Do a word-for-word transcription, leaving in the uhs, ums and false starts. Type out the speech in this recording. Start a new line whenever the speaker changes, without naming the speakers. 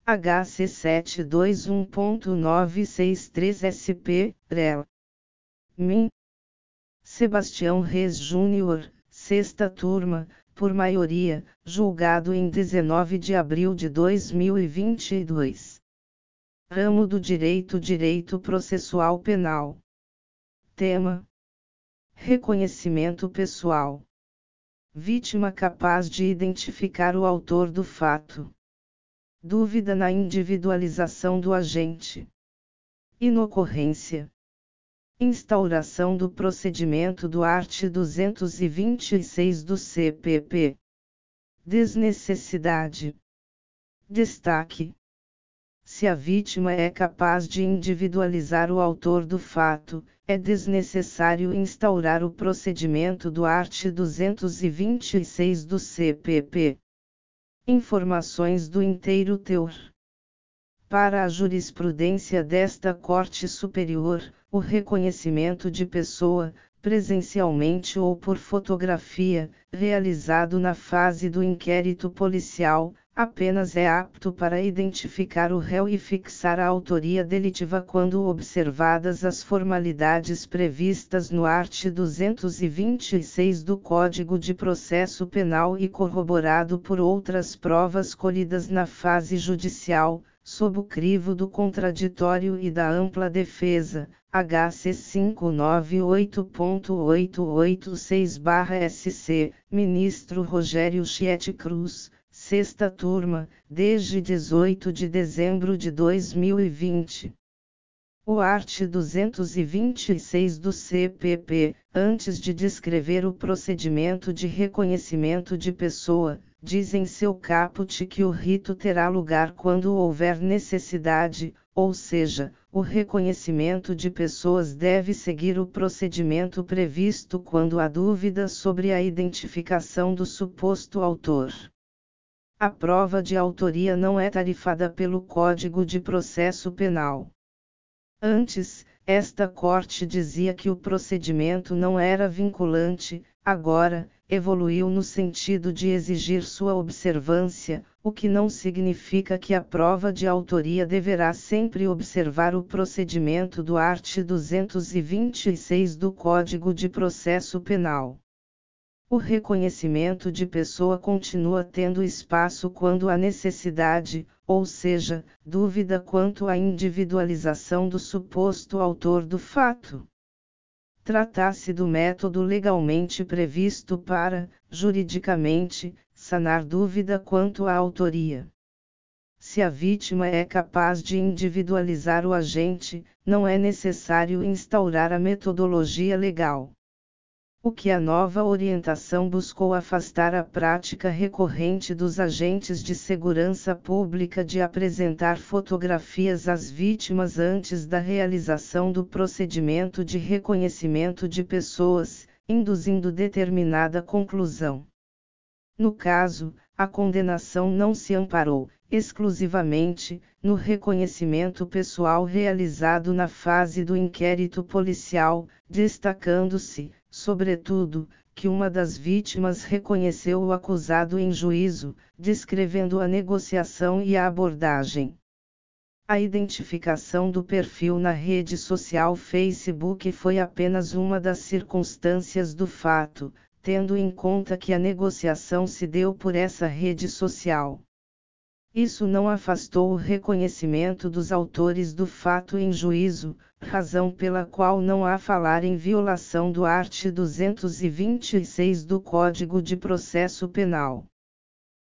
H C sete dois um ponto nove seis três S P, R E L. Min. Sebastião Reis Júnior, sexta turma, por maioria, julgado em dezenove de abril de dois mil e vinte e dois. Ramo do Direito Direito Processual Penal. Tema: reconhecimento pessoal. Vítima capaz de identificar o autor do fato. Dúvida na individualização do agente. Inocorrência. Instauração do procedimento do art. duzentos e vinte e seis do C P P. Desnecessidade. Destaque: se a vítima é capaz de individualizar o autor do fato, é desnecessário instaurar o procedimento do art. duzentos e vinte e seis do C P P. Informações do inteiro teor. Para a jurisprudência desta Corte Superior, o reconhecimento de pessoa, presencialmente ou por fotografia, realizado na fase do inquérito policial, apenas é apto para identificar o réu e fixar a autoria delitiva quando observadas as formalidades previstas no art. duzentos e vinte e seis do Código de Processo Penal e corroborado por outras provas colhidas na fase judicial, sob o crivo do contraditório e da ampla defesa, H C quinhentos e noventa e oito ponto oitocentos e oitenta e seis barra S C, Ministro Rogério Chieti Cruz, sexta turma, desde dezoito de dezembro de dois mil e vinte. O art. duzentos e vinte e seis do C P P, antes de descrever o procedimento de reconhecimento de pessoa, diz em seu caput que o rito terá lugar quando houver necessidade, ou seja, o reconhecimento de pessoas deve seguir o procedimento previsto quando há dúvida sobre a identificação do suposto autor. A prova de autoria não é tarifada pelo Código de Processo Penal. Antes, esta Corte dizia que o procedimento não era vinculante, agora, evoluiu no sentido de exigir sua observância, o que não significa que a prova de autoria deverá sempre observar o procedimento do art. duzentos e vinte e seis do Código de Processo Penal. O reconhecimento de pessoa continua tendo espaço quando há necessidade, ou seja, dúvida quanto à individualização do suposto autor do fato. Trata-se do método legalmente previsto para, juridicamente, sanar dúvida quanto à autoria. Se a vítima é capaz de individualizar o agente, não é necessário instaurar a metodologia legal. O que a nova orientação buscou afastar a prática recorrente dos agentes de segurança pública de apresentar fotografias às vítimas antes da realização do procedimento de reconhecimento de pessoas, induzindo determinada conclusão. No caso, a condenação não se amparou, exclusivamente, no reconhecimento pessoal realizado na fase do inquérito policial, destacando-se, sobretudo, que uma das vítimas reconheceu o acusado em juízo, descrevendo a negociação e a abordagem. A identificação do perfil na rede social Facebook foi apenas uma das circunstâncias do fato, tendo em conta que a negociação se deu por essa rede social. Isso não afastou o reconhecimento dos autores do fato em juízo, razão pela qual não há falar em violação do art. duzentos e vinte e seis do Código de Processo Penal.